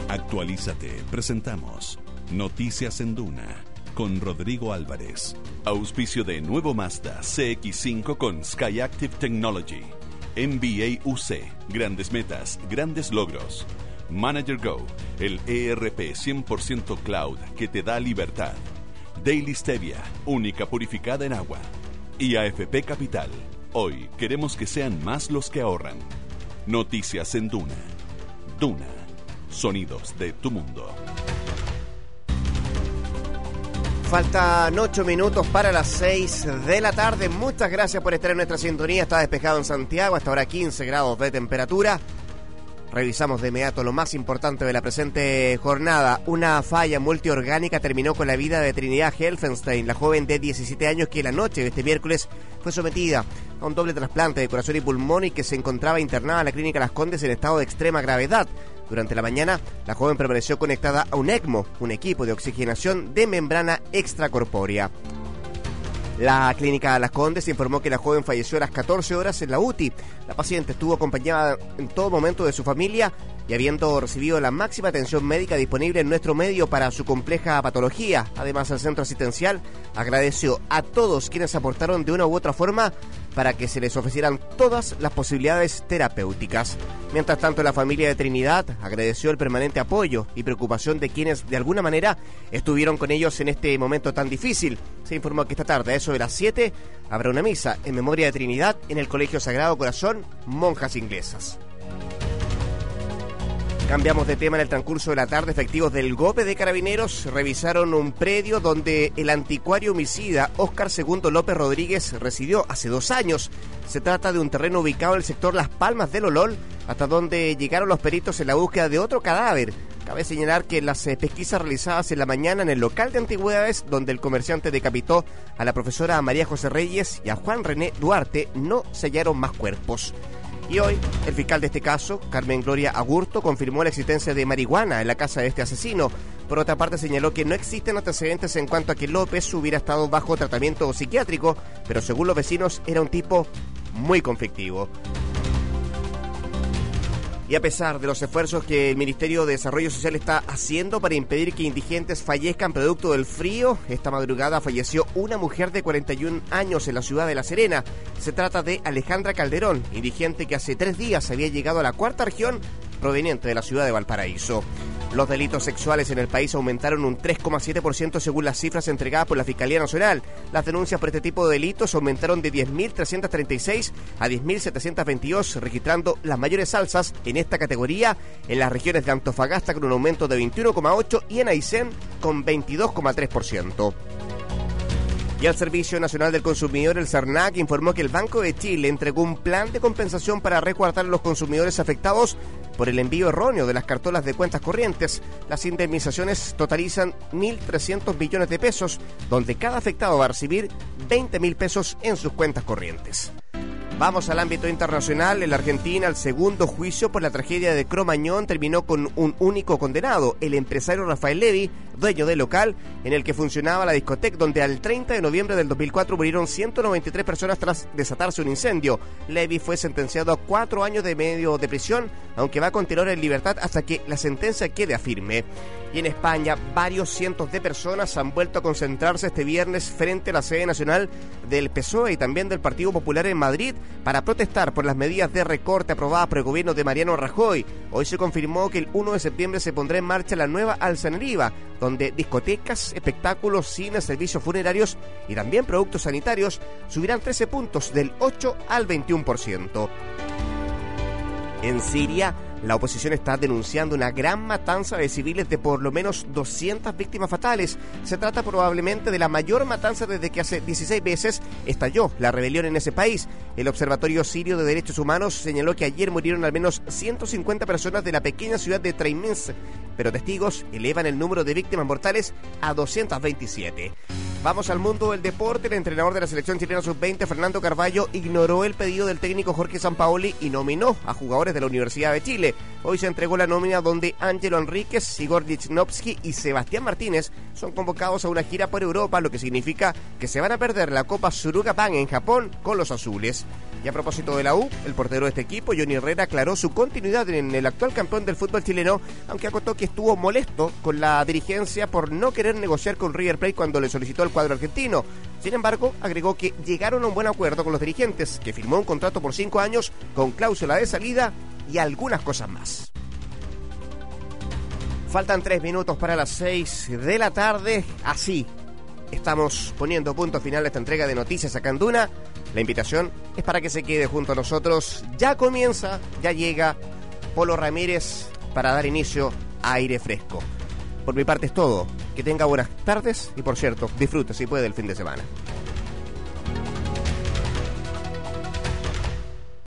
Actualízate. Presentamos Noticias en Duna con Rodrigo Álvarez. Auspicio de nuevo Mazda CX-5 con Skyactiv Technology. MBA UC. Grandes metas, grandes logros. Manager Go, el ERP 100% cloud que te da libertad. Daily Stevia, única purificada en agua. Y AFP Capital. Hoy queremos que sean más los que ahorran. Noticias en Duna. Duna. Sonidos de tu mundo. Faltan 8 minutos para las 6 de la tarde. Muchas gracias por estar en nuestra sintonía. Está despejado en Santiago, hasta ahora 15 grados de temperatura. Revisamos de inmediato lo más importante de la presente jornada. Una falla multiorgánica terminó con la vida de Trinidad Helfenstein, la joven de 17 años que la noche de este miércoles fue sometida a un doble trasplante de corazón y pulmón y que se encontraba internada en la clínica Las Condes en estado de extrema gravedad. Durante la mañana, la joven permaneció conectada a un ECMO, un equipo de oxigenación de membrana extracorpórea. La clínica Las Condes informó que la joven falleció a las 14 horas en la UTI. La paciente estuvo acompañada en todo momento de su familia y habiendo recibido la máxima atención médica disponible en nuestro medio para su compleja patología. Además, el centro asistencial agradeció a todos quienes aportaron de una u otra forma para que se les ofrecieran todas las posibilidades terapéuticas. Mientras tanto, la familia de Trinidad agradeció el permanente apoyo y preocupación de quienes de alguna manera estuvieron con ellos en este momento tan difícil. Se informó que esta tarde, a eso de las 7, habrá una misa en memoria de Trinidad en el Colegio Sagrado Corazón, Monjas Inglesas. Cambiamos de tema en el transcurso de la tarde. Efectivos del GOPE de Carabineros revisaron un predio donde el anticuario homicida Óscar Segundo López Rodríguez residió hace 2 años. Se trata de un terreno ubicado en el sector Las Palmas del Olol, hasta donde llegaron los peritos en la búsqueda de otro cadáver. Cabe señalar que las pesquisas realizadas en la mañana en el local de antigüedades, donde el comerciante decapitó a la profesora María José Reyes y a Juan René Duarte, no se hallaron más cuerpos. Y hoy, el fiscal de este caso, Carmen Gloria Agurto, confirmó la existencia de marihuana en la casa de este asesino. Por otra parte, señaló que no existen antecedentes en cuanto a que López hubiera estado bajo tratamiento psiquiátrico, pero según los vecinos era un tipo muy conflictivo. Y a pesar de los esfuerzos que el Ministerio de Desarrollo Social está haciendo para impedir que indigentes fallezcan producto del frío, esta madrugada falleció una mujer de 41 años en la ciudad de La Serena. Se trata de Alejandra Calderón, indigente que hace 3 días había llegado a la 4ª región proveniente de la ciudad de Valparaíso. Los delitos sexuales en el país aumentaron un 3,7% según las cifras entregadas por la Fiscalía Nacional. Las denuncias por este tipo de delitos aumentaron de 10.336 a 10.722, registrando las mayores alzas en esta categoría en las regiones de Antofagasta con un aumento de 21,8% y en Aysén con 22,3%. Y el Servicio Nacional del Consumidor, el SERNAC, informó que el Banco de Chile entregó un plan de compensación para resguardar a los consumidores afectados por el envío erróneo de las cartolas de cuentas corrientes. Las indemnizaciones totalizan 1.300 millones de pesos, donde cada afectado va a recibir 20.000 pesos en sus cuentas corrientes. Vamos al ámbito internacional. En la Argentina, el segundo juicio por la tragedia de Cromañón terminó con un único condenado, el empresario Rafael Levy, dueño del local en el que funcionaba la discoteca, donde al 30 de noviembre del 2004 murieron 193 personas tras desatarse un incendio. Levy fue sentenciado a 4 años de medio de prisión, aunque va a continuar en libertad hasta que la sentencia quede firme. Y en España, varios cientos de personas han vuelto a concentrarse este viernes frente a la sede nacional del PSOE y también del Partido Popular en Madrid para protestar por las medidas de recorte aprobadas por el gobierno de Mariano Rajoy. Hoy se confirmó que el 1 de septiembre se pondrá en marcha la nueva alza en el IVA, donde discotecas, espectáculos, cines, servicios funerarios y también productos sanitarios subirán 13 puntos del 8 al 21%. En Siria, la oposición está denunciando una gran matanza de civiles de por lo menos 200 víctimas fatales. Se trata probablemente de la mayor matanza desde que hace 16 veces estalló la rebelión en ese país. El Observatorio Sirio de Derechos Humanos señaló que ayer murieron al menos 150 personas de la pequeña ciudad de Traimins, pero testigos elevan el número de víctimas mortales a 227. Vamos al mundo del deporte. El entrenador de la selección chilena sub-20, Fernando Carvalho, ignoró el pedido del técnico Jorge Sampaoli y nominó a jugadores de la Universidad de Chile. Hoy se entregó la nómina donde Ángelo Enríquez, Igor Lichnowsky y Sebastián Martínez son convocados a una gira por Europa, lo que significa que se van a perder la Copa Suruga Ban en Japón con los azules. Y a propósito de la U, el portero de este equipo, Johnny Herrera, aclaró su continuidad en el actual campeón del fútbol chileno, aunque acotó que estuvo molesto con la dirigencia por no querer negociar con River Plate cuando le solicitó el cuadro argentino. Sin embargo, agregó que llegaron a un buen acuerdo con los dirigentes, que firmó un contrato por 5 años con cláusula de salida y algunas cosas más. Faltan 3 minutos para las 6 de la tarde, así estamos poniendo punto final a esta entrega de Noticias acá en Duna. La invitación es para que se quede junto a nosotros. Ya comienza, ya llega Polo Ramírez para dar inicio a Aire Fresco. Por mi parte es todo. Que tenga buenas tardes y, por cierto, disfrute si puede el fin de semana.